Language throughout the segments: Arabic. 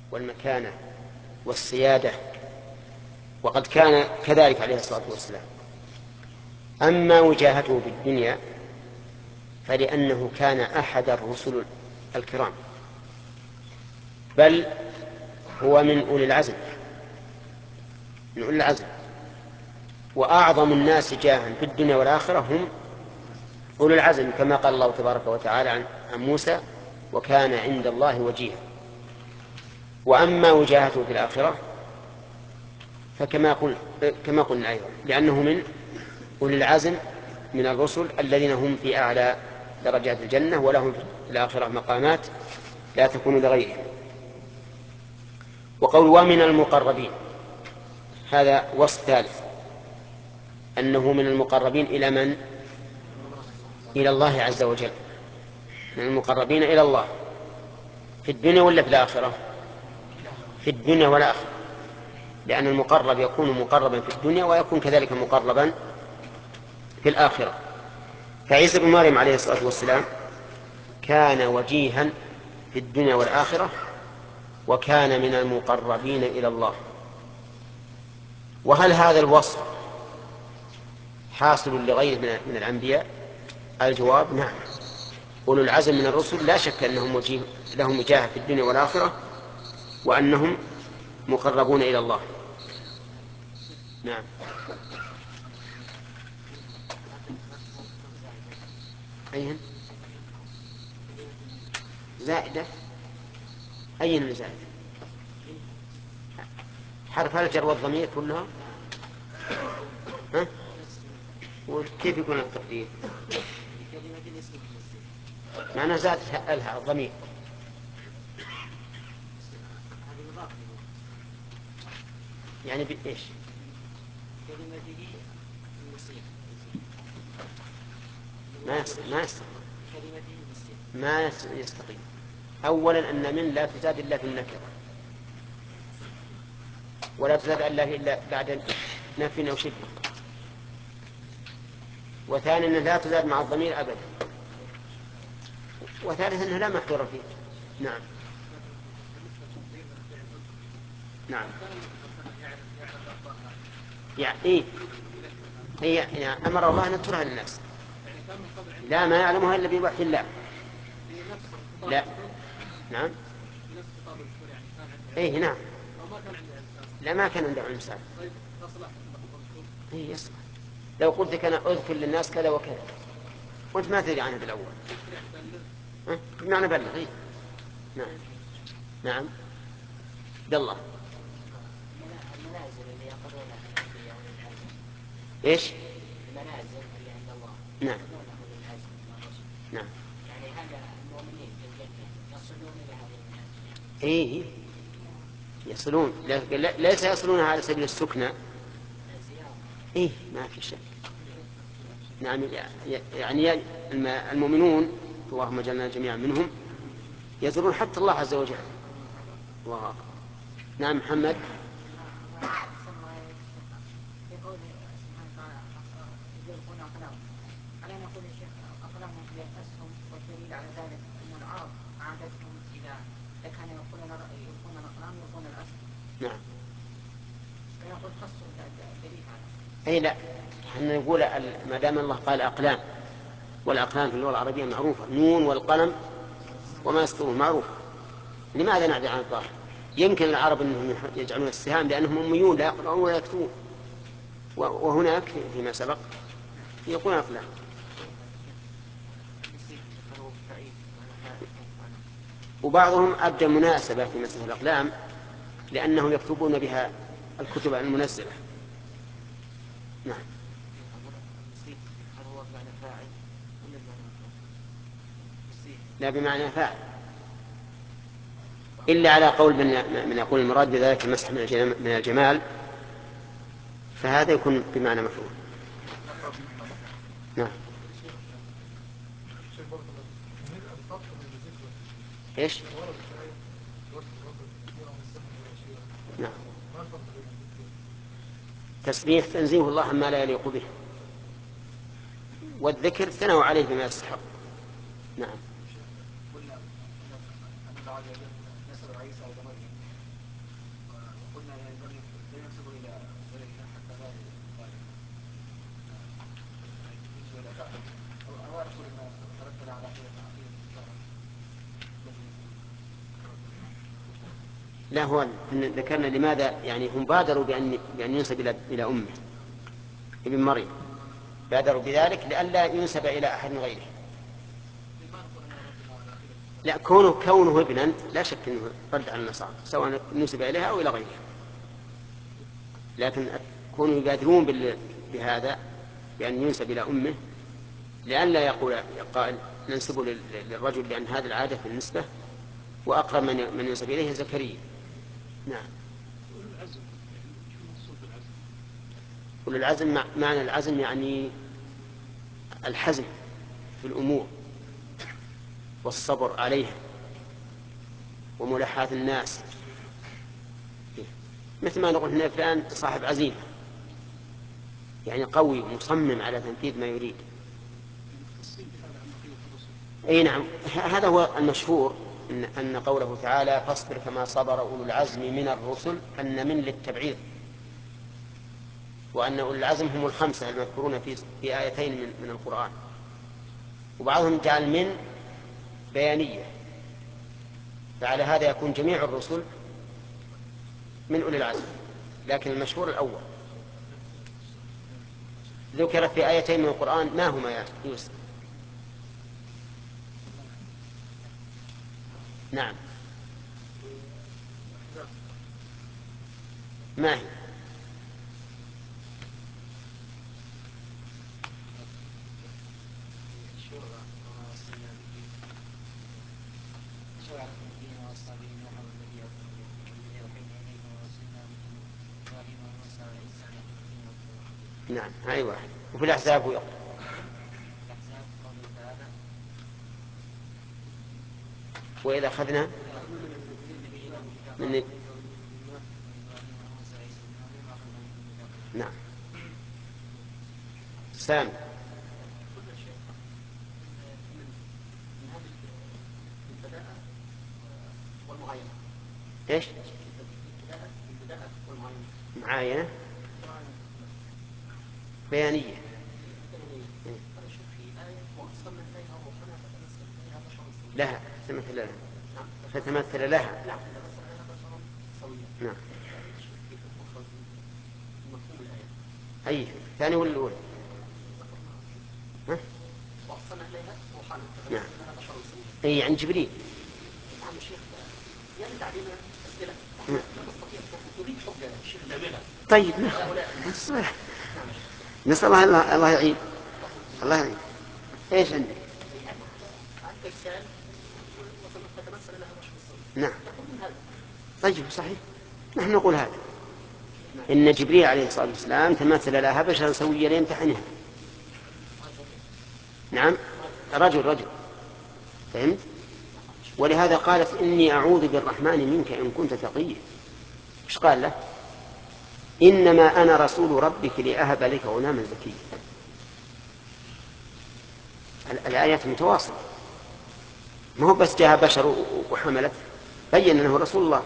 والمكانة والسيادة، وقد كان كذلك عليه الصلاة والسلام. أما وجاهته في الدنيا فلأنه كان أحد الرسل الكرام، بل هو من أولي العزم، من أولي العزم، وأعظم الناس جاها في الدنيا والآخرة هم أولي العزم، كما قال الله تبارك وتعالى عن موسى: وكان عند الله وجيها. وأما وجاهته في الآخرة فكما قلنا أيضا لأنه من أولي العزم من الرسل الذين هم في أعلى درجات الجنة، ولهم في الآخرة مقامات لا تكون لغيرهم. وقول ومن المقربين هذا وصف ثالث، أنه من المقربين إلى من؟ إلى الله عز وجل، من المقربين إلى الله في الدنيا ولا في الآخرة؟ في الدنيا والآخرة، لأن المقرب يكون مقربا في الدنيا ويكون كذلك مقربا في الآخرة. فعيسى بن مريم عليه الصلاة والسلام كان وجيها في الدنيا والآخرة، وكان من المقربين إلى الله. وهل هذا الوصف حاصل لغيره من الأنبياء؟ الجواب: نعم. أولو العزم من الرسل لا شك أنهم لهم وجاهة في الدنيا والآخرة، وأنهم مقربون إلى الله. نعم. أين زائدة؟ أين الزائدة؟ حرف الجر والضمير كلها؟ ها؟ وكيف يكون التقدير؟ معنى زاد الها الضمير. يعني بإيش؟ ما يستقيم. أولا أن من لا تزاد إلا في النكرة، ولا تزاد إلا بعد نفي أو شبه. وثانيا أنها لا تزاد مع الضمير أبدا. وثالثا أنها لا محذور فيه. نعم. نعم. يعني هي أمر الله أن يذكرها للناس، لا ما يعلمها إلا بوحي الله. لا. نعم. إيه نعم. لا ما كان عنده إنسان. إيه يصلح. لو قلت كان أذكر للناس كذا وكذا وأنت ما تدري عنه بالأول، بمعنى بلغ. إيه؟ نعم. نعم. بالله. المنازل اللي يأخذونها الأنبياء والعزم. إيش؟ المنازل اللي عند الله نعم. يأخذونها بالعزم والرسل. نعم. يعني هذا المؤمنين في الجنة يصلون إلى هذه المنازل. إيه يصلون، ليس يصلون على سبيل السكنى. إيه ما في شك. نعم. يعني المؤمنون اللهم اجعلنا جميعا منهم يزورون حتى الله عز وجل. الله أكبر. نعم محمد. في قوله سبحانه وتعالى يلقون أقلامهم، ألا نقول يا شيخ أقلامهم هي الأسهم، والدليل على ذلك أن العرب عادتهم إذا كانوا يلقون الأقلام يلقون الأسهم. نعم. فنقول خصوا الدليل على. أي لا، احنا نقول ما دام الله قال أقلام، والأقلام في اللغة العربية معروفة، نون والقلم وما يسطرون معروف. لماذا نعدل عن الظاهر؟ يمكن العرب أنهم يجعلون السهام لأنهم أميون لا يقرؤون ولا يكتبون، وهناك فيما سبق يقول أقلام. وبعضهم أبدى مناسبة في مسألة الأقلام لأنهم يكتبون بها الكتب المنزلة. نعم. لا بمعنى فاعل، إلا على قول من يقول المراد بذلك المسح من الجمال، فهذا يكون بمعنى مفعول. نعم. إيش؟ نعم. تسبيح تنزيه الله عما لا يليق به، والذكر ثنوا عليه بما يستحق. نعم. قلنا لا ينسب إلى غيرنا حتى لا ينسب إلى كافر أو أقول أن ترتب على عقيدة الكفار. لا، هو ذكرنا لماذا يعني هم بادروا بأن ينسب إلى أمه ابن مريم، بادروا بذلك لئلا ينسب إلى أحد غيره. لا، كونه ابنا لا شك أنه رد على النصارى سواء نسب إليها أو إلى غيرها، لكن كونوا يبادرون بهذا بأن ينسب إلى أمه لئلا يقول قائل ننسبه للرجل، لأن هذه العادة في النسبة، وأقرب من ينسب إليه زكريا. نعم. والعزم معنى العزم يعني الحزم في الأمور والصبر عليها وملاحاة الناس، مثل ما نقول هنا فلان صاحب عزيمة، يعني قوي مصمم على تنفيذ ما يريد. أي نعم، هذا هو المشهور أن قوله تعالى فاصبر كما صبر أولو العزم من الرسل أن من للتبعيض، وأن أولو العزم هم الخمسة المذكورون في آيتين من القرآن، وبعضهم جعل من بيانية، فعلى هذا يكون جميع الرسل من أولي العزم، لكن المشهور الأول. ذكر في آيتين من القرآن، ما هما يا يوسف؟ نعم، ما هي؟ نعم، هاي واحد. وفي الأحزاب يقول وإذا أخذنا من نعم. سام ايش؟ معاينة بيانية. لها فتمثل لها، فتمثل لها. نعم. أي ثاني ولا الأولى؟ نعم. أي عن جبريل. طيب نسأل الله يعين. الله يعين. ايش عندك؟ نعم. طيب صحيح، نحن نقول هذا إن جبريل عليه الصلاة والسلام تمثل لها بشرا سويا ليمتحنها. نعم، رجل فهمت؟ ولهذا قالت إني أعوذ بالرحمن منك إن كنت تقيا. إيش قال له؟ إنما أنا رسول ربك لأهب لك غلاما زكيا. الآيات متواصلة، ما هو بس جاء بشر وحملت، بين أنه رسول الله.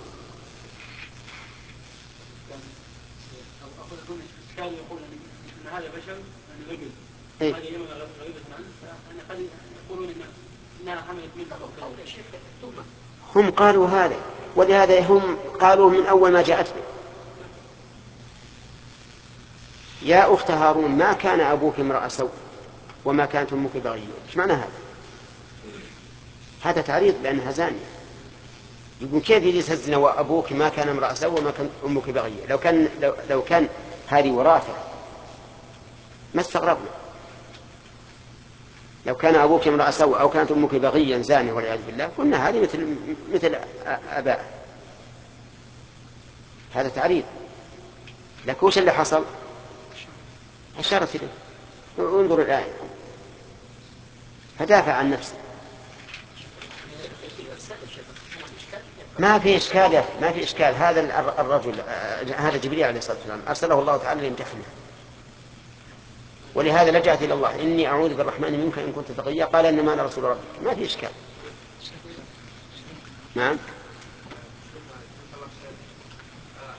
كان يقول ان هذا بشر ان رجل إيه؟ هذه يوم غريبة عنه، فأنا قد يقولون انها حملت منه. هم قالوا هذا، ولهذا هم قالوا من أول ما جاءت به يا أخت هارون ما كان أبوك امرأ سوء وما كانت أمك بغيا. إيش معنى هذا؟ هذا تعريض بأنها زانية. يقول كيف يجي تزنا وأبوك ما كان امرأ سوء وما كانت أمك بغيا؟ لو كان هذه وراثة ما استغربنا. لو كان أبوك امرأ سوء أو كانت أمك بغيا زانية والعياذ بالله قلنا هذه مثل آباء. هذا تعريض. لكن وش اللي حصل؟ أشارت إليه. انظر الآية، فدافع عن نفسه. ما في إشكال هذا الرجل، هذا جبريل عليه الصلاة والسلام أرسله الله تعالى ليمتحنه، ولهذا لجأت إلى الله إني أعوذ بالرحمن منك إن كنت تقيا. قال إنما أنا رسول ربك. ما في إشكال. نعم.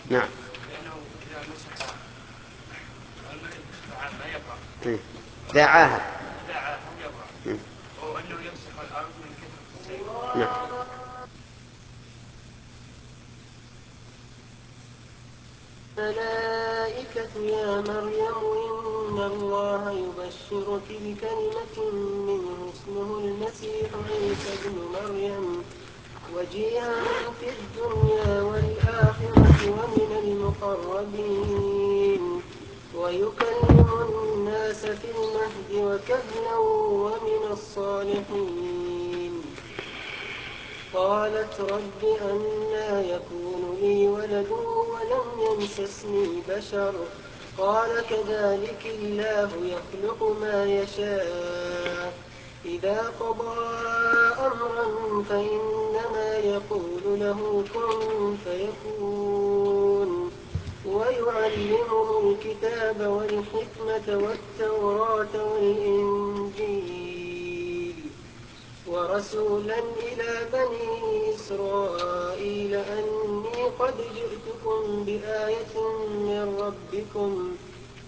نعم. لأنه إذا مسح الماء ما يقع. إذا عاهد يقع. أو أنه يمسح الأرض من كثرة السيل. نعم. الملائكة يا مريم إن الله يبشرك بكلمة منه اسمه المسيح عيسى ابن مريم وجيها في الدنيا والآخرة ومن المقربين ويكلم الناس في المهد وكهلا ومن الصالحين. قالت رب أنى يكون لي ولد ولم يمسسني بشر قال كذلك الله يخلق ما يشاء إذا قضى أمرا فإنما يقول له كن فيكون. ويعلمه الكتاب والحكمة والتوراة والإنجيل ورسولا إلى بني إسرائيل أني قد جئتكم بآية من ربكم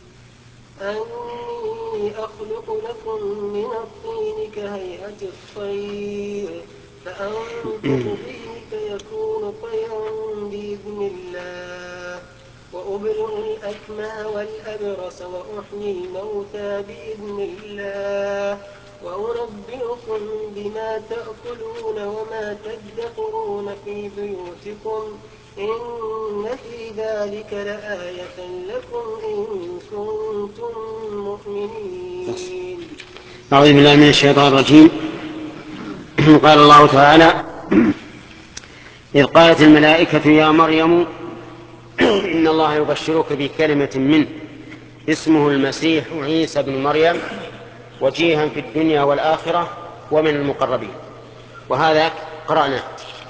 أني أخلق لكم من الطين كهيئة الطير فأنفخ به فيكون طيرا بإذن الله وأبرئ الأكمه والأبرص وأحيي الموتى بإذن الله وأنبئكم بما تأكلون وما تدخرون في بيوتكم إن في ذلك لآية لكم إن كنتم مؤمنين. أعوذ بالله من الشيطان الرجيم. قال الله تعالى: إذ قالت الملائكة يا مريم إن الله يبشرك بكلمة منه اسمه المسيح عيسى بن مريم وجيها في الدنيا والآخرة ومن المقربين. وهذا قرأناه.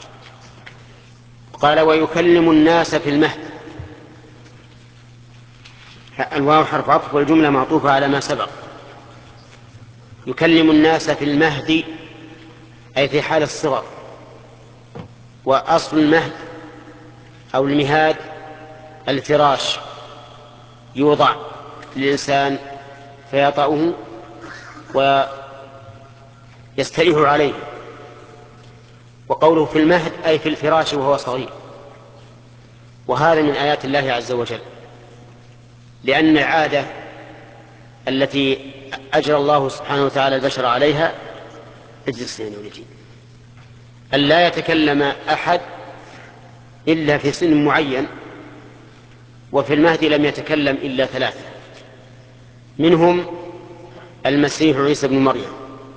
قال: ويكلم الناس في المهد. الواو حرف عطف والجملة معطوفة على ما سبق. يكلم الناس في المهد أي في حال الصغر. وأصل المهد أو المهاد الفراش يوضع للإنسان فيطأه ويستريح عليه. وقوله في المهد أي في الفراش وهو صغير. وهذا من آيات الله عز وجل، لأن العادة التي أجرى الله سبحانه وتعالى البشر عليها أن لا يتكلم أحد إلا في سن معين. وفي المهد لم يتكلم إلا 3 منهم المسيح عيسى بن مريم،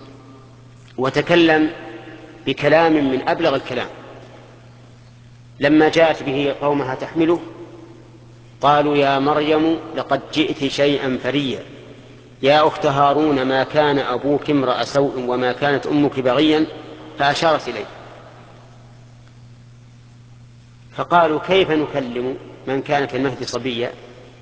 وتكلم بكلام من أبلغ الكلام. لما جاءت به قومها تحمله قالوا: يا مريم لقد جئت شيئا فريا يا أخت هارون ما كان أبوك امرأ سوء وما كانت أمك بغيا، فأشارت إليه. فقالوا: كيف نكلم من كان في المهد صبيا؟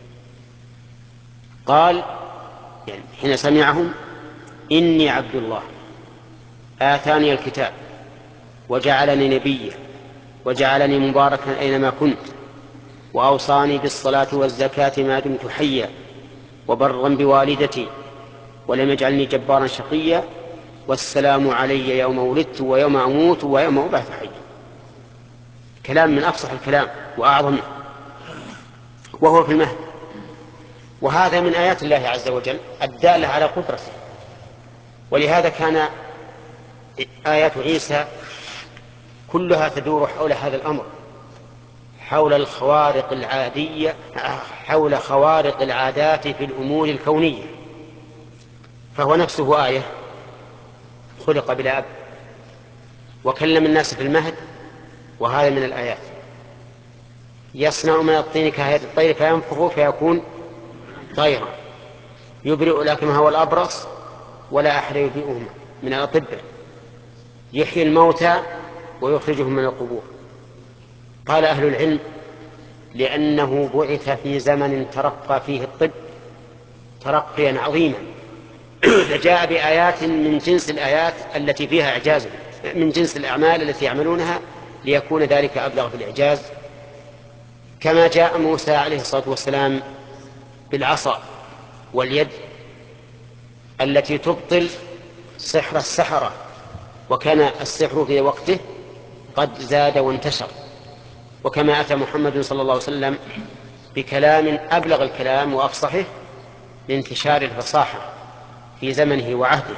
قال يعني حين سمعهم: إني عبد الله آتاني الكتاب وجعلني نبيا وجعلني مباركا أينما كنت وأوصاني بالصلاة والزكاة ما دمت حيا وبرا بوالدتي ولم يجعلني جبارا شقيا والسلام علي يوم ولدت ويوم أموت ويوم أبعث حيا. كلام من أفصح الكلام وأعظمه وهو في المهد. وهذا من آيات الله عز وجل الدالة على قدرته. ولهذا كان آيات عيسى كلها تدور حول هذا الأمر، حول الخوارق العادية، حول خوارق العادات في الأمور الكونية. فهو نفسه آية، خلق بلا أب وكلم الناس في المهد، وهذا من الآيات. يصنع من الطين كهيئة الطير فينفخ فيكون طيرا يبرئ الأكمه والأبرص ولا أحد يبرئهما من الأطباء يحيي الموتى ويخرجهم من القبور. قال أهل العلم: لأنه بعث في زمن ترقى فيه الطب ترقيا عظيما فجاء بآيات من جنس الآيات التي فيها إعجاز، من جنس الأعمال التي يعملونها، ليكون ذلك أبلغ في الإعجاز كما جاء موسى عليه الصلاة والسلام بالعصا واليد التي تبطل سحر السحرة، وكان السحر في وقته قد زاد وانتشر. وكما أتى محمد صلى الله عليه وسلم بكلام أبلغ الكلام وأفصحه لانتشار الفصاحة في زمنه وعهده،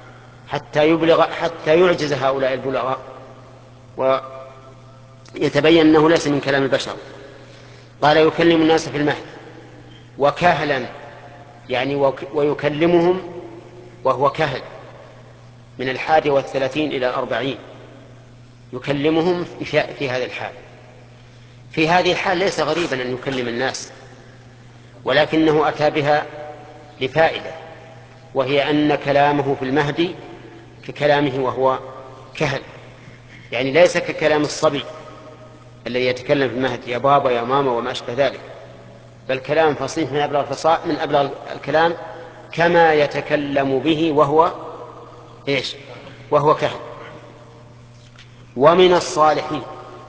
حتى يعجز هؤلاء البلغاء ويتبين أنه ليس من كلام البشر. قال يكلم الناس في المهد وكهلا، يعني ويكلمهم وهو كهل، من 31 إلى 40 يكلمهم في هذا الحال. في هذه الحال ليس غريبا أن يكلم الناس، ولكنه أتى بها لفائدة، وهي أن كلامه في المهد ككلامه وهو كهل، يعني ليس ككلام الصبي الذي يتكلم في المهد يا بابا يا ماما وما أشبه ذلك، بل كلام فصيح من أبلغ الكلام، كما يتكلم به وهو إيش؟ وهو كهل. ومن الصالحين،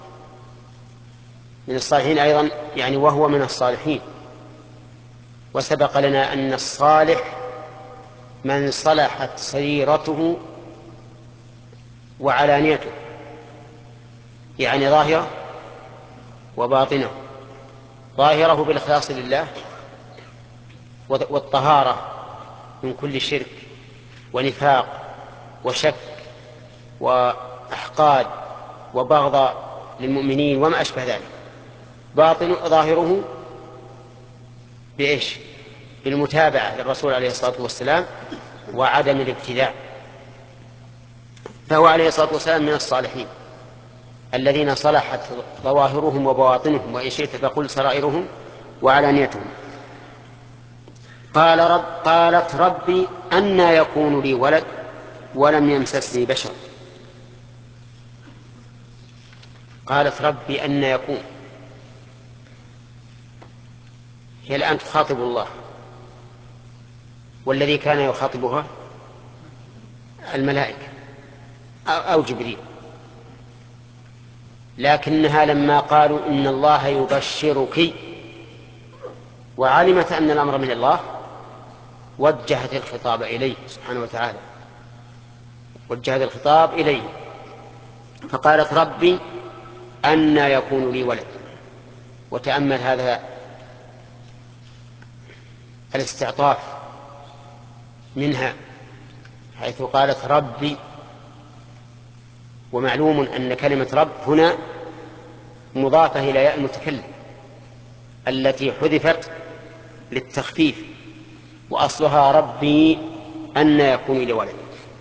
من الصالحين أيضا، يعني وهو من الصالحين. وسبق لنا أن الصالح من صلحت سريرته وعلانيته، يعني ظاهره وباطنه، ظاهره بالإخلاص لله والطهارة من كل شرك ونفاق وشك وأحقاد وبغض للمؤمنين وما أشبه ذلك. ظاهره بإيش؟ بالمتابعة للرسول عليه الصلاة والسلام وعدم الابتداع. فهو عليه الصلاة والسلام من الصالحين الذين صلحت ظواهرهم وبواطنهم، وإن شئت فقل سرائرهم وعلانيتهم. قالت ربي أنى يكون لي ولد ولم يمسسني بشر. قالت ربي أنى يكون، هي الآن تخاطب الله، والذي كان يخاطبها الملائكة أو جبريل، لكنها لما قالوا إن الله يبشرك وعلمت أن الأمر من الله وجهت الخطاب إليه سبحانه وتعالى، وجهت الخطاب إليه، فقالت ربي أنى يكون لي ولد. وتأمل هذا الاستعطاف منها حيث قالت ربي، ومعلوم أن كلمة رب هنا مضافة إلى ياء المتكلم التي حذفت للتخفيف، وأصلها ربي أنى يكون لي ولد.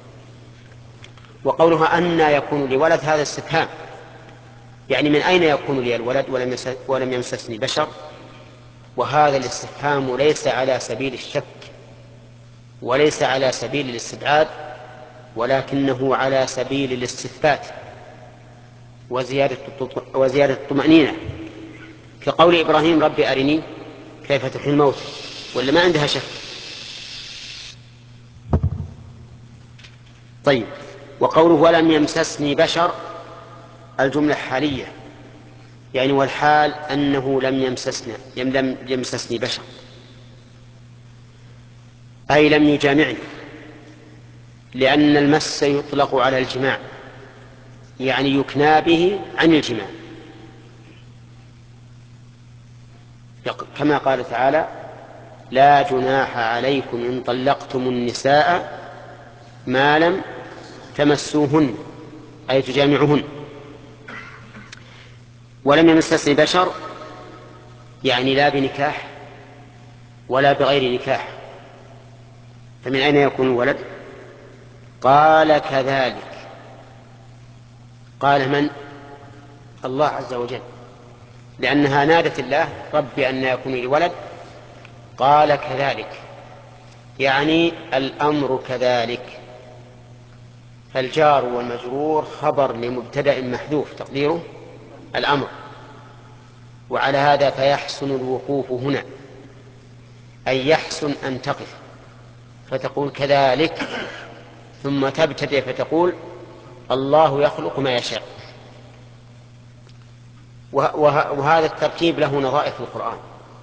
وقولها أنى يكون لي ولد هذا استفهام، يعني من أين يكون لي الولد ولم يمسسني بشر؟ وهذا الاستفهام ليس على سبيل الشك وليس على سبيل الاستبعاد، ولكنه على سبيل الاستثبات وزيادة الطمأنينة، كقول إبراهيم ربي أرني كيف تحيي الموت، ولا ما عندها شك. طيب، وقوله ولم يمسسني بشر الجملة حالية، يعني والحال أنه لم يمسسني بشر، أي لم يجامعني، لأن المس يطلق على الجماع، يعني يكنى به عن الجماع، كما قال تعالى لا جناح عليكم إن طلقتم النساء ما لم تمسوهن، أي تجامعهن. ولم يمسسني بشر يعني لا بنكاح ولا بغير نكاح، فمن أين يكون الولد؟ قال كذلك. قال من؟ الله عز وجل، لأنها نادت الله ربي أن يكون لي ولد. قال كذلك يعني الأمر كذلك، فالجار والمجرور خبر لمبتدأ محذوف تقديره الأمر، وعلى هذا فيحسن الوقوف هنا، أي يحسن أن تقف فتقول كذلك، ثم تبتدئ فتقول الله يخلق ما يشاء. وهذا الترتيب له نظائر في القرآن،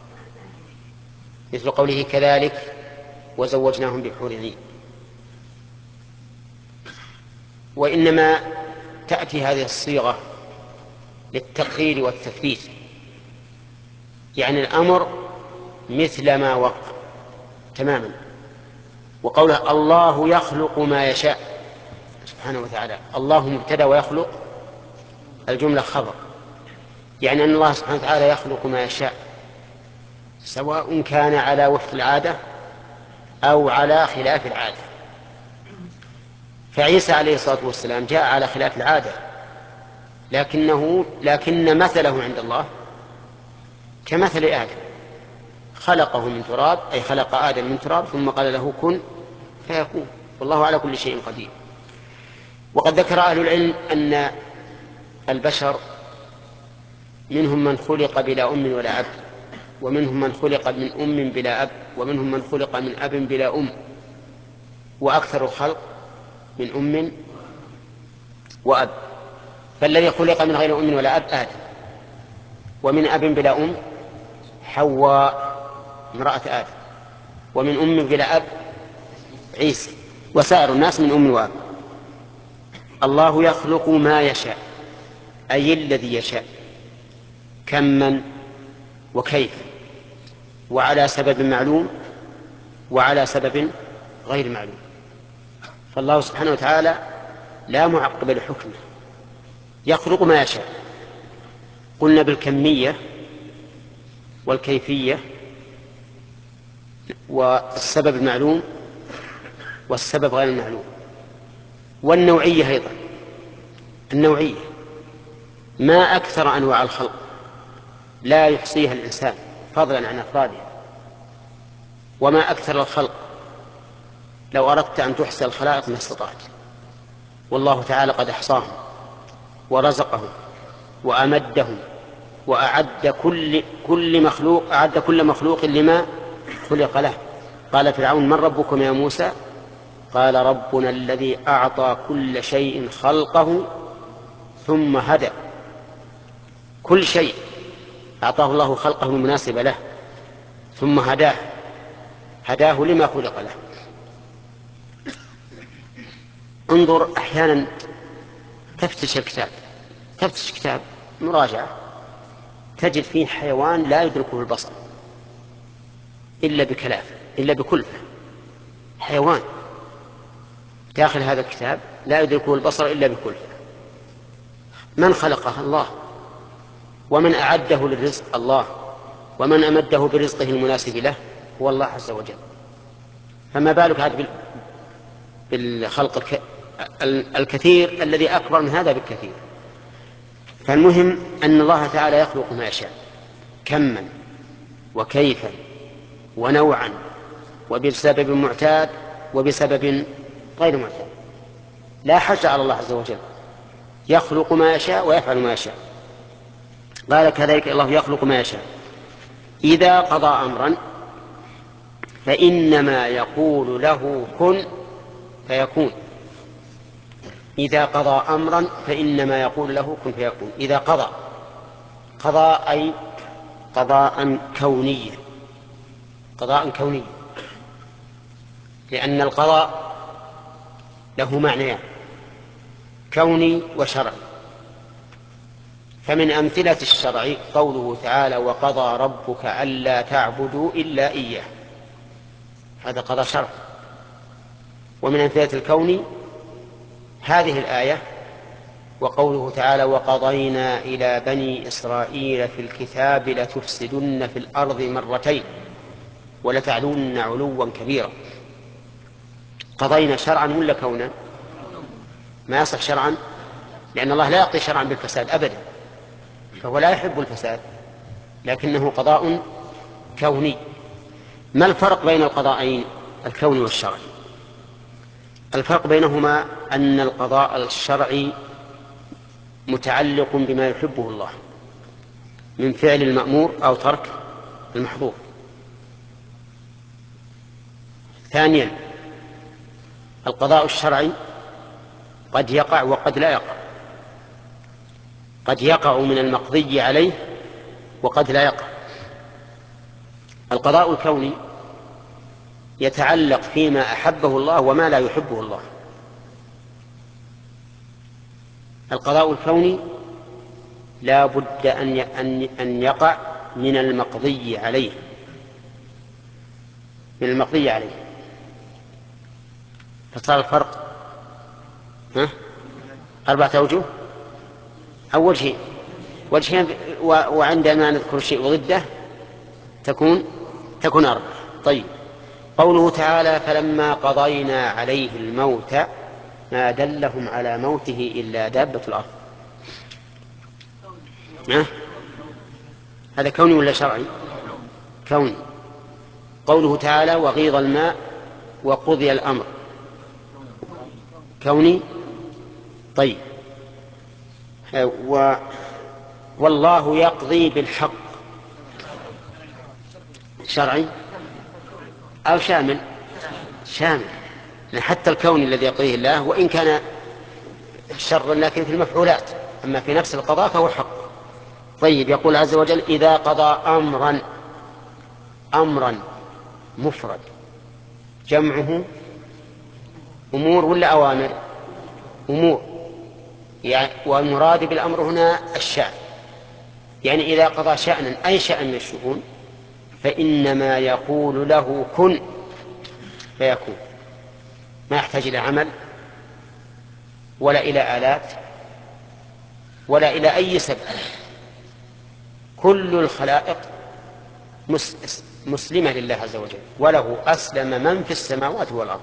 مثل قوله كذلك وزوجناهم بحور عين. وإنما تأتي هذه الصيغة للتقرير والتثبيت، يعني الأمر مثل ما وقع تماما. وقوله الله يخلق ما يشاء سبحانه وتعالى، الله مبتدأ ويخلق الجملة خبر، يعني أن الله سبحانه وتعالى يخلق ما يشاء، سواء كان على وفق العادة أو على خلاف العادة. فعيسى عليه الصلاة والسلام جاء على خلاف العادة، لكن مثله عند الله كمثل آدم، خلقه من تراب، أي خلق آدم من تراب ثم قال له كن فيكون، والله على كل شيء قدير. وقد ذكر أهل العلم أن البشر منهم من خلق بلا أم ولا أب، ومنهم من خلق من أم بلا أب، ومنهم من خلق من أب بلا أم، وأكثر الخلق من أم وأب. فالذي خلق من غير أم ولا أب آدم، ومن أب بلا أم حواء امرأة آدم، ومن أم بلا أب عيسى، وسائر الناس من أم وأب. الله يخلق ما يشاء، أي الذي يشاء، كمن وكيف، وعلى سبب معلوم وعلى سبب غير معلوم. فالله سبحانه وتعالى لا معقب لحكمه، يخلق ما يشاء. قلنا بالكمية والكيفية والسبب المعلوم والسبب غير المعلوم، والنوعية أيضا. النوعية ما أكثر أنواع الخلق لا يحصيها الإنسان فضلا عن أفرادها، وما أكثر الخلق لو أردت أن تحصي الخلائق ما استطعت. والله تعالى قد أحصاهم ورزقهم وأمدهم وأعد كل مخلوق، أعد كل مخلوق لما خلق له. قال فرعون من ربكم يا موسى؟ قال ربنا الذي أعطى كل شيء خلقه ثم هدى. كل شيء أعطاه الله خلقه المناسب له ثم هداه لما خلق له. انظر أحيانا تفتش كتاب مراجعة تجد فيه حيوان لا يدركه البصر إلا بكلفة. حيوان داخل هذا الكتاب لا يدركه البصر إلا بكلفة. من خلقه؟ الله. ومن أعده للرزق؟ الله. ومن أمده برزقه المناسب له هو الله عز وجل. فما بالك هذا بالخلق الكثير الذي أكبر من هذا بالكثير. فالمهم أن الله تعالى يخلق ما يشاء، كما وكيفا ونوعا، وبسبب معتاد وبسبب غير معتاد. لا حرج على الله عز وجل، يخلق ما يشاء ويفعل ما يشاء. قال كذلك الله يخلق ما يشاء إذا قضى أمرا فإنما يقول له كن فيكون. إذا قضى أمرا فإنما يقول له كن فيكون. إذا قضى أي قضاء كونيا، لأن القضاء له معنيان، كوني وشرعي. فمن أمثلة الشرع قوله تعالى وقضى ربك ألا تعبدوا إلا إياه، هذا قضاء شرع. ومن أمثلة الكون هذه الآية وقوله تعالى وقضينا إلى بني إسرائيل في الكتاب لتفسدن في الأرض مرتين ولتعلن علوا كبيرا. قضينا شرعا ولا كونا؟ ما يصح شرعا، لأن الله لا يقضي شرعا بالفساد أبدا، فهو لا يحب الفساد، لكنه قضاء كوني. ما الفرق بين القضاءين الكوني والشرعي؟ الفرق بينهما أن القضاء الشرعي متعلق بما يحبه الله من فعل المأمور أو ترك المحظور. ثانيا القضاء الشرعي قد يقع وقد لا يقع، قد يقع من المقضي عليه وقد لا يقع. القضاء الكوني يتعلق فيما أحبه الله وما لا يحبه الله. القضاء الكوني لا بد أن يقع من المقضي عليه، من المقضي عليه. فصار الفرق 4 أوجه. أول شيء وجهين، وعندما نذكر شيء وضده تكون 4. طيب، قوله تعالى فلما قضينا عليه الموت ما دلهم على موته إلا دابة الأرض. هذا كوني ولا شرعي؟ كوني. قوله تعالى وغيض الماء وقضي الأمر كوني. طيب، والله يقضي بالحق شرعي أو شامل؟ شامل، حتى الكون الذي يقضيه الله وإن كان شرا لكن في المفعولات، أما في نفس القضاء فهو حق. طيب، يقول عز وجل إذا قضى أمرا مفرد، جمعه أمور ولا أوامر؟ أمور، يعني والمراد بالأمر هنا الشأن، يعني إذا قضى شأنا أي شأن من الشؤون فإنما يقول له كن فيكون، ما يحتاج إلى عمل ولا إلى آلات ولا إلى أي سبب. كل الخلائق مسلمة لله عز وجل، وله أسلم من في السماوات والأرض،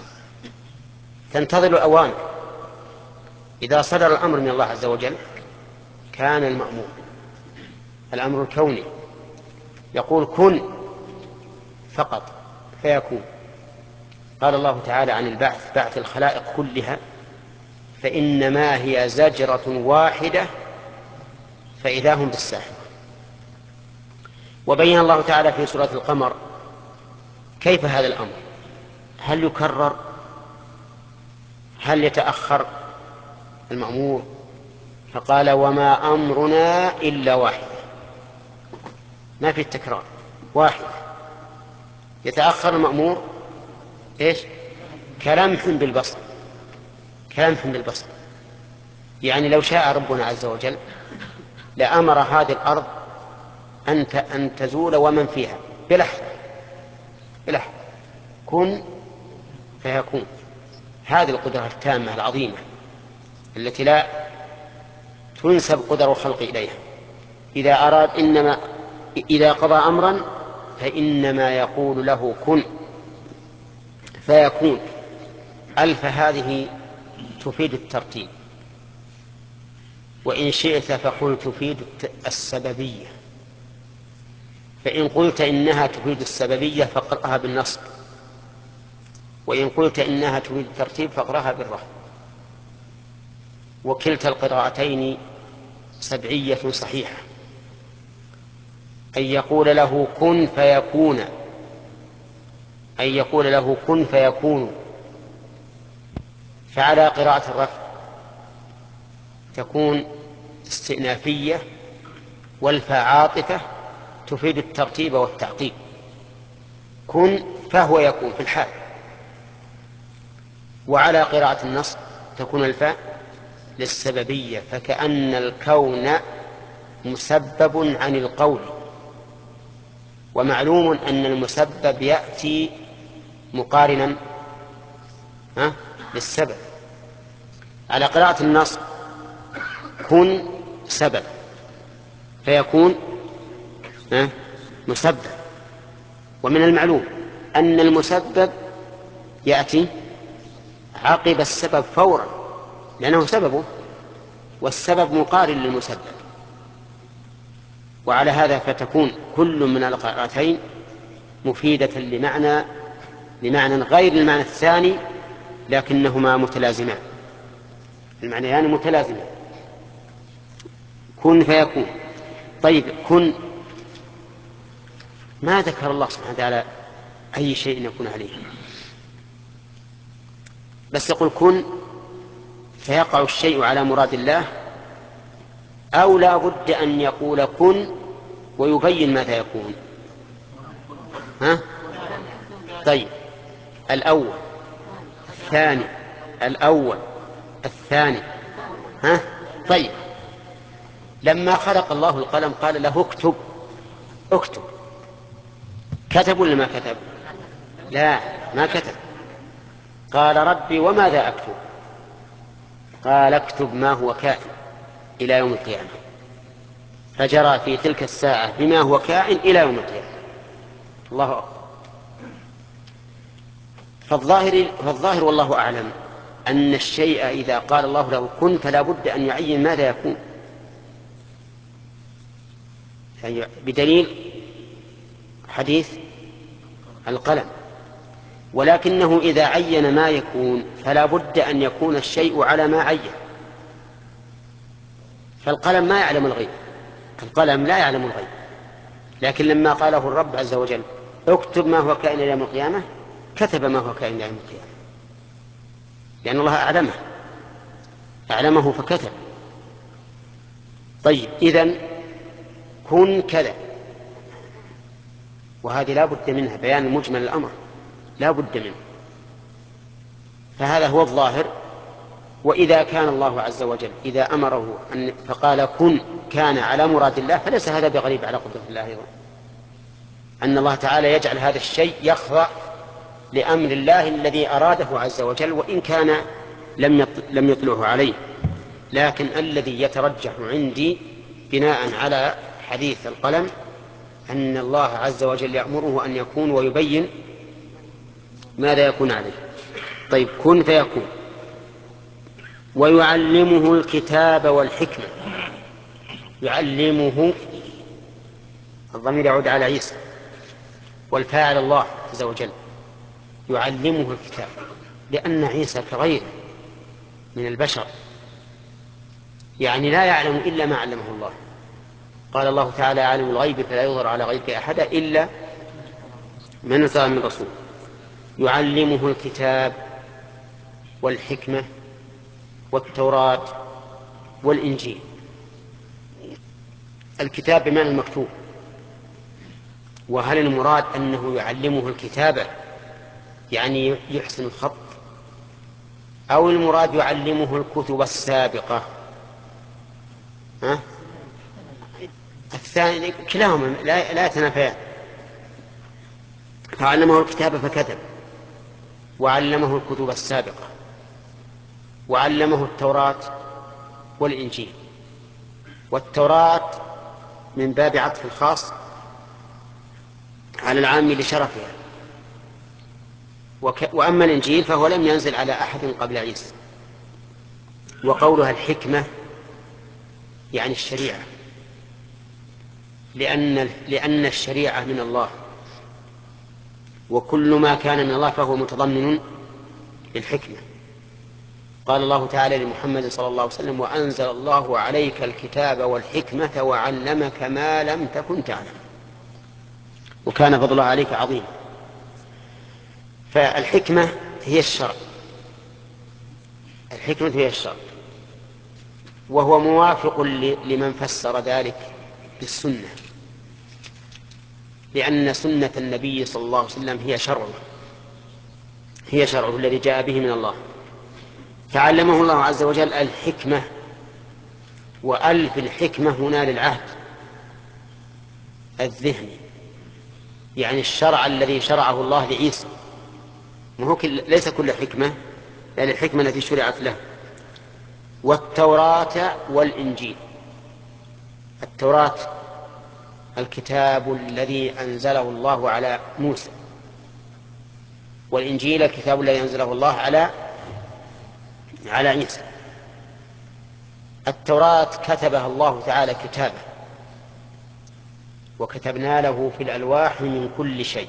تنتظر الأوامر. إذا صدر الأمر من الله عز وجل كان المأمور، الأمر الكوني يقول كن فقط فيكون. قال الله تعالى عن البعث، بعث الخلائق كلها، فإنما هي زجرة واحدة فإذا هم بالساحرة. وبين الله تعالى في سورة القمر كيف هذا الأمر، هل يكرر، هل يتأخر المأمور؟ فقال وما أمرنا إلا واحدة، ما في التكرار، واحدة. يتأخر المأمور إيش؟ كلمح بالبصر، كلمح بالبصر. يعني لو شاء ربنا عز وجل لأمر هذه الأرض أن تزول ومن فيها بلحظة، بلحظة، كن فيكون. هذه القدرة التامة العظيمة التي لا تنسب قدر الخلق إليها. إذا أراد إذا قضى أمرا فإنما يقول له كن فيكون. ألف هذه تفيد الترتيب، وإن شئت فقل تفيد السببية، فإن قلت إنها تفيد السببية فاقرأها بالنصب، وإن قلت إنها تفيد الترتيب فاقرأها بالرفع. وكلتا القراءتين سبعية صحيحة، أن يقول له كن فيكون، أن يقول له كن فيكون. فعلى قراءة الرفع تكون استئنافية، والفاء عاطفة تفيد الترتيب والتعقيب. كن فهو يكون في الحال. وعلى قراءة النصب تكون الفاء للسببية، فكأن الكون مسبب عن القول، ومعلوم أن المسبب يأتي مقارنا للسبب. على قراءة النصب كن سبب فيكون مسبب، ومن المعلوم أن المسبب يأتي عقب السبب فورا لأنه سببه، والسبب مقارن للمسبب. وعلى هذا فتكون كل من القراءتين مفيدة لمعنى غير المعنى الثاني، لكنهما متلازمان، المعنيان متلازمان. كن فيكون. طيب، كن ما ذكر الله سبحانه وتعالى أي شيء يكون عليه، بس يقول كن فيقع الشيء على مراد الله أو لا بد أن يقول كن ويبين ماذا يكون؟ ها؟ طيب الأول الثاني الأول الثاني ها؟ طيب لما خلق الله القلم قال له اكتب اكتب، كتب ولا ما كتب؟ لا ما كتب. قال ربي وماذا أكتب؟ قال اكتب ما هو كائن إلى يوم القيامة، فجرى في تلك الساعة بما هو كائن إلى يوم القيامة. الله أكبر. فالظاهر والله أعلم أن الشيء إذا قال الله له كن فلا بد أن يعين ماذا يكون، بدليل حديث القلم. ولكنه إذا عين ما يكون فلا بد أن يكون الشيء على ما عين. فالقلم ما يعلم الغيب، القلم لا يعلم الغيب، لكن لما قاله الرب عز وجل اكتب ما هو كائن إلى يوم القيامة كتب ما هو كائن إلى يوم القيامة، لأن الله أعلمه فكتب. طيب إذن كن كذا، وهذه لا بد منها، بيان مجمل الأمر لا بد منه، فهذا هو الظاهر. وإذا كان الله عز وجل إذا أمره فقال كن كان على مراد الله، فليس هذا بغريب على قدرة الله أيضا، أن الله تعالى يجعل هذا الشيء يخضع لأمر الله الذي أراده عز وجل وإن كان لم يطلعه عليه. لكن الذي يترجح عندي بناء على حديث القلم أن الله عز وجل يأمره أن يكون ويبين ماذا يكون عليه. طيب كن فيكون. ويعلمه الكتاب والحكمة. يعلمه الضمير يعود على عيسى والفاعل الله عز وجل. يعلمه الكتاب لأن عيسى كغيره من البشر، يعني لا يعلم إلا ما علمه الله. قال الله تعالى عالم الغيب فلا يظهر على غيبه أحدا إلا من ارتضى من رسول. يعلمه الكتاب والحكمة والتوراة والإنجيل. الكتاب بمعنى المكتوب، وهل المراد أنه يعلمه الكتابة يعني يحسن الخط، أو المراد يعلمه الكتب السابقة؟ الثاني كلاهما لا يتنافيان. فعلمه الكتاب فكتب، وعلمه الكتب السابقة، وعلمه التوراة والإنجيل. والتوراة من باب عطف الخاص على العام لشرفها، وأما الإنجيل فهو لم ينزل على أحد قبل عيسى. وقولها الحكمة يعني الشريعة، لأن الشريعة من الله، وكل ما كان من الله فهو متضمن للحكمة. قال الله تعالى لمحمد صلى الله عليه وسلم وأنزل الله عليك الكتاب والحكمة وعلمك ما لم تكن تعلم وكان فضل الله عليك عظيما. فالحكمة هي الشرع، الحكمة هي الشرع، وهو موافق لمن فسر ذلك بالسنة، لأن سنة النبي صلى الله عليه وسلم هي شرعه الذي جاء به من الله. فعلمه الله عز وجل الحكمة، وألف الحكمة هنا للعهد الذهني، يعني الشرع الذي شرعه الله لعيسى، ليس كل حكمة، لأن الحكمة التي شرعت له. والتوراة والإنجيل. التوراة الكتاب الذي أنزله الله على موسى، والإنجيل الكتاب الذي أنزله الله على عيسى. التوراة كتبها الله تعالى كتابا، وكتبنا له في الألواح من كل شيء.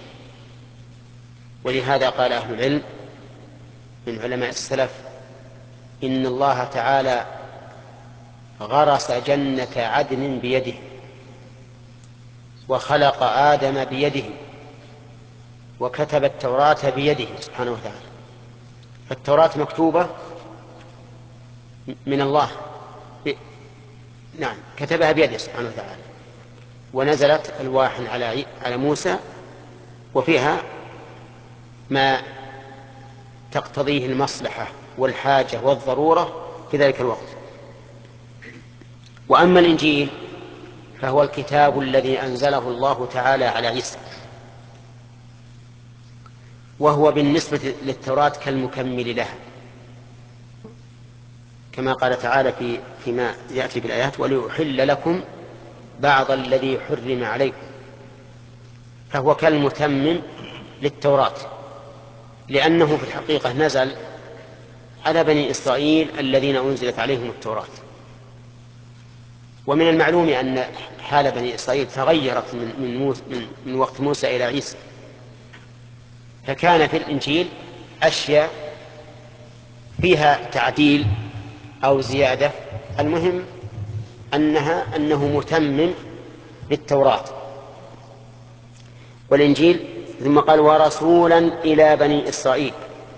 ولهذا قال أهل العلم من علماء السلف إن الله تعالى غرس جنة عدن بيده، وخلق آدم بيده، وكتب التوراة بيده سبحانه وتعالى. فالتوراة مكتوبة من الله نعم كتبها بيده سبحانه وتعالى، ونزلت ألواح على موسى وفيها ما تقتضيه المصلحة والحاجة والضرورة في ذلك الوقت. وأما الإنجيل فهو الكتاب الذي أنزله الله تعالى على عيسى، وهو بالنسبة للتوراة كالمكمل لها، كما قال تعالى فيما يأتي بالآيات: وليحل لكم بعض الذي حرم عليكم. فهو كالمتمم للتوراة، لأنه في الحقيقة نزل على بني إسرائيل الذين أنزلت عليهم التوراة. ومن المعلوم أن حال بني إسرائيل تغيرت من وقت موسى إلى عيسى، فكان في الإنجيل أشياء فيها تعديل أو زيادة، المهم أنه متمم للتوراة. والإنجيل ثم قال: ورسولا إلى بني إسرائيل.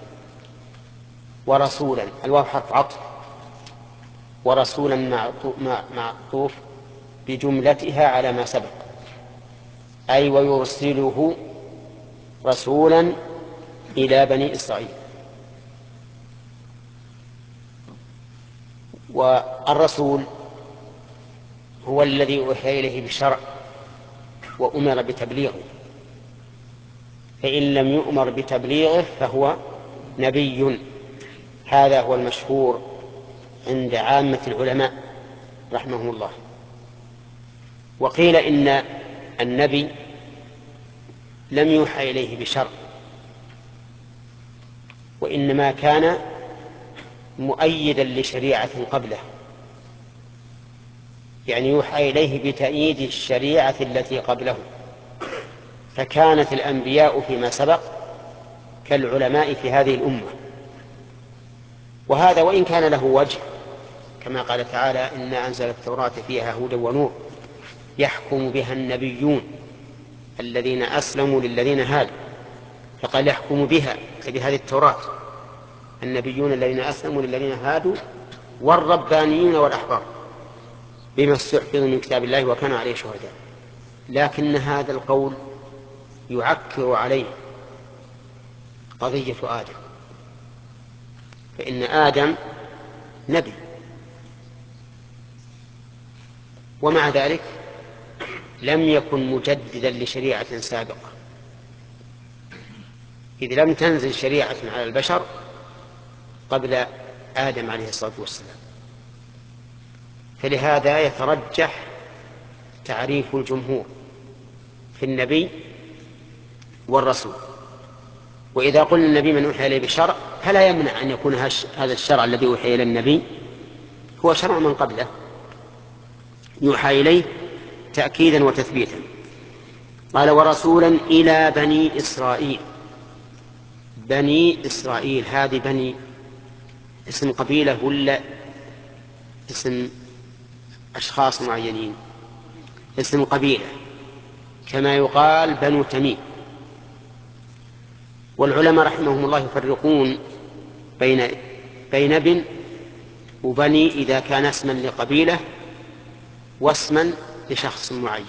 ورسولا، الواو حرف عطف، ورسولا معطوف بجملتها على ما سبق، أي ويرسله رسولا إلى بني إسرائيل. والرسول هو الذي أوحي إليه بالشرع وأمر بتبليغه، فإن لم يؤمر بتبليغه فهو نبي. هذا هو المشهور عند عامة العلماء رحمهم الله. وقيل إن النبي لم يوحى إليه بشرع، وإنما كان مؤيدا لشريعة قبله، يعني يوحى إليه بتأييد الشريعة التي قبله. فكانت الأنبياء فيما سبق كالعلماء في هذه الأمة. وهذا وإن كان له وجه، كما قال تعالى: إنا أنزل التوراة فيها هدى ونور يحكم بها النبيون الذين أسلموا للذين هادوا. فقال يحكم بها، بهذه التوراة، النبيون الذين أسلموا للذين هادوا والربانيون والأحبار بما استحفظوا من كتاب الله وكانوا عليه شهداء. لكن هذا القول يعكر عليه قضية آدم، فإن آدم نبي، ومع ذلك لم يكن مجددا لشريعة سابقة، إذ لم تنزل شريعة على البشر قبل آدم عليه الصلاة والسلام. فلهذا يترجح تعريف الجمهور في النبي والرسول. وإذا قلنا النبي من أوحي إليه بشرع، فلا يمنع أن يكون هذا الشرع الذي أوحي إلى النبي هو شرع من قبله يوحى إليه تأكيدا وتثبيتا. قال: ورسولا إلى بني إسرائيل. بني إسرائيل، هذه بني اسم قبيلة ولا اسم أشخاص معينين؟ اسم قبيلة، كما يقال بنو تميم. والعلماء رحمهم الله يفرقون بين ابن وبني إذا كان اسما لقبيلة واسما لشخص معين.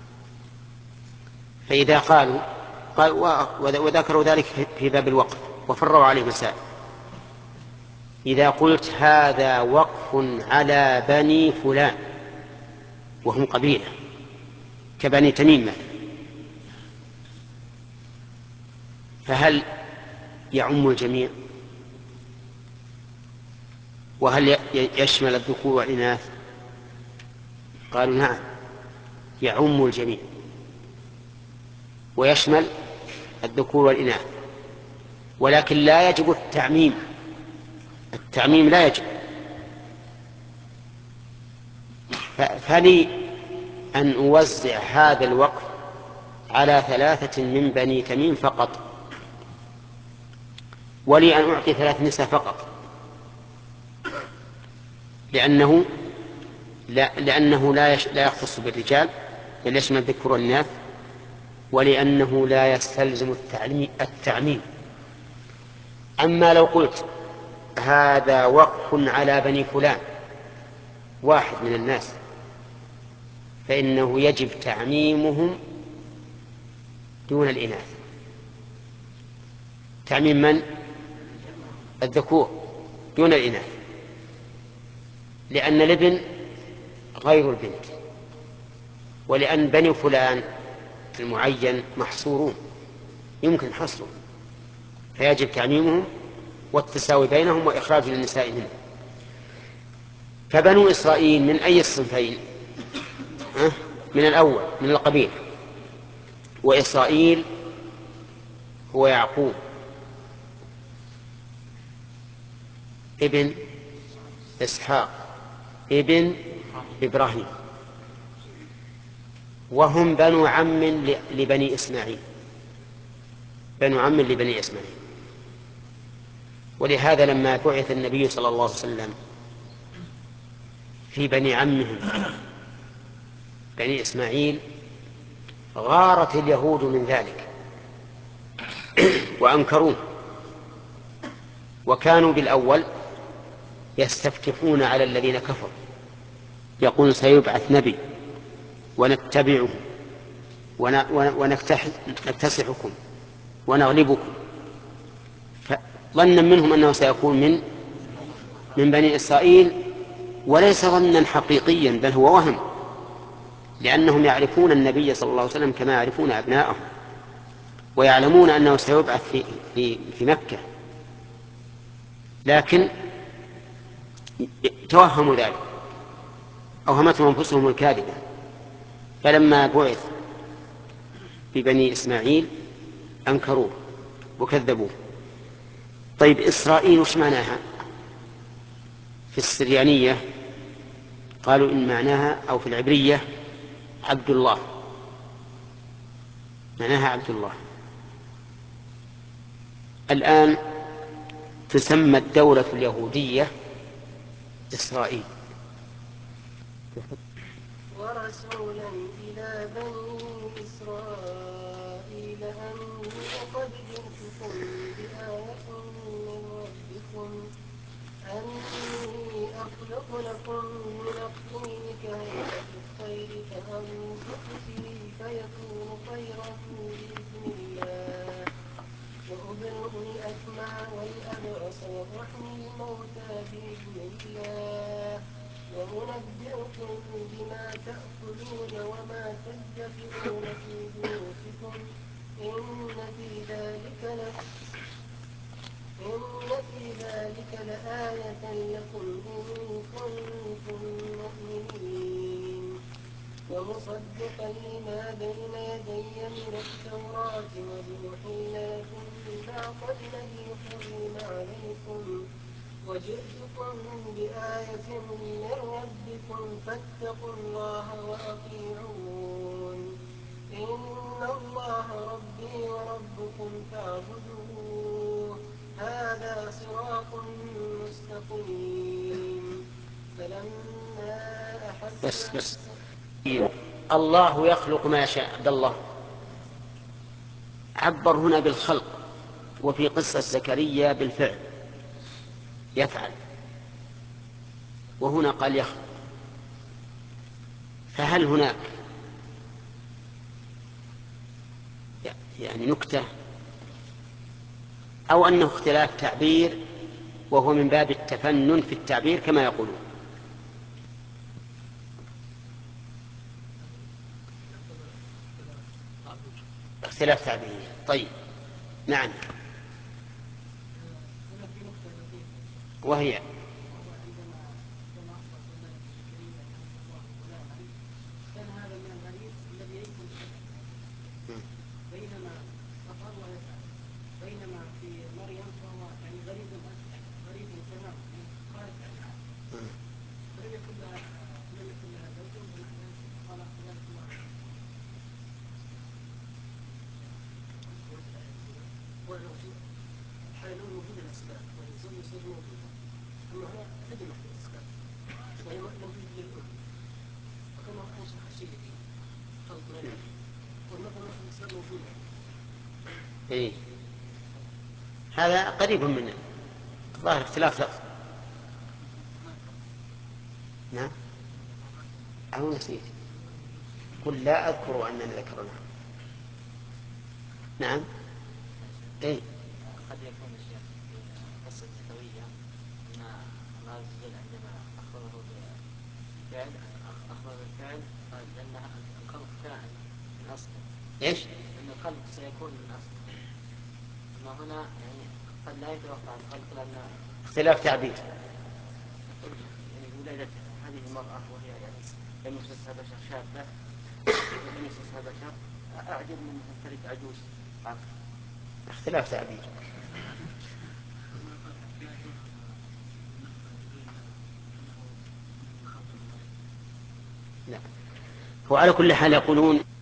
فإذا قالوا وذكروا ذلك في باب الوقف وفروا عليه مسائل. إذا قلت هذا وقف على بني فلان وهم قبيلة كبني تميم، فهل يعم الجميع؟ وهل يشمل الذكور والإناث؟ قالوا نعم، يعم الجميع ويشمل الذكور والإناث، ولكن لا يجب التعميم. التعميم لا يجب. فلي أن أوزع هذا الوقف على 3 من بني تميم فقط، ولي أن أعطي 3 نساء فقط، لأنه لا يختص بالرجال بل يشمل الذكور والإناث، ولأنه لا يستلزم التعميم. أما لو قلت هذا وقف على بني فلان، واحد من الناس، فإنه يجب تعميمهم دون الإناث. تعميم من؟ الذكور دون الإناث، لأن الابن غير البنت، ولأن بني فلان المعين محصورون يمكن حصرهم، فيجب تعميمهم والتساوي بينهم وإخراج النساء منه. فبنو إسرائيل من أي الصنفين؟ من الأول، من القبيل. وإسرائيل هو يعقوب ابن إسحاق ابن إبراهيم، وهم بنو عم لبني إسماعيل، بنو عم لبني إسماعيل. ولهذا لما بعث النبي صلى الله عليه وسلم في بني عمهم بني إسماعيل غارت اليهود من ذلك وأنكروه، وكانوا بالأول يستفتحون على الذين كفروا يقول سيبعث نبي ونتبعه ونكتسحكم ونغلبكم، ظنا منهم أنه سيكون من بني إسرائيل، وليس ظنا حقيقيا بل هو وهم، لأنهم يعرفون النبي صلى الله عليه وسلم كما يعرفون أبناءهم، ويعلمون أنه سيبعث في مكة، لكن توهموا ذلك، أوهمتهم أنفسهم الكاذبة. فلما بعث ببني إسماعيل أنكروه وكذبوه. طيب إسرائيل وش معناها؟ في السريانية قالوا إن معناها، أو في العبرية، عبد الله، معناها عبد الله. الآن تسمى الدولة اليهودية إسرائيل. ورسولا إلى بني إسرائيل أني قد جئتكم بآية من ربكم أني أخلق لكم من الطين كهيئة الطير فأنفخ فيه فيكون طيرا بإذن الله وأبرئ الأكمى والأبرص وأحيي الموتى بإذن الله وأنبئكم بما تأكلون وما تدخرون في بيوتكم إن في ذلك لآية لكم إن كنتم مؤمنين ومصدقا لما بين يدي من التوراة ولأحل لكم بعض الذي حرم عليكم وجئتكم بآية من ربكم فاتقوا الله وأطيعون إن الله ربي وربكم فاعبدوه هذا صراط مستقيم. فلما بس الله يخلق ما يشاء. عبد الله عبر هنا بالخلق، وفي قصة زكريا بالفعل يفعل، وهنا قال يخلق. فهل هناك يعني نكتة، أو أنه اختلاف تعبير وهو من باب التفنن في التعبير كما يقولون؟ اختلاف تعبير. طيب نعم. وهي بينما فقال ويفعل، بينما في مريم فهو يعني غريب تماما خارج عن العالم. لم يكن لها زوج قال ذلك الله حالون موجود الأسباب والإنسان يصير موجودا، أما هنا تجمع في الأسباب وهي موجود للأم، وكما أنشأ خشيتي خلق مريم والنظر في الأسباب موجودة. إيه؟ هذا قريب من ظاهر اختلاف لفظ. نعم أو نسيت. قل لا أذكر أنني ذكرنا. نعم. إيه؟ قد يكون الشيخ في قصة نبوية أن الله عز وجل عندما أخبره بالفعل أخبر بالفعل قال لأن الخلق كائن من أصله. إيش؟ أن الخلق سيكون من أصله. أما هنا يعني قد لا يتوقع الخلق لأن اختلاف تعبير. يعني ولادة هذه المرأة وهي يعني لم يمسسها بشر شابة لم يمسسها بشر أعجب من تلك عجوز عقل. اختلاف تعبير. لا. وعلى كل حال يقولون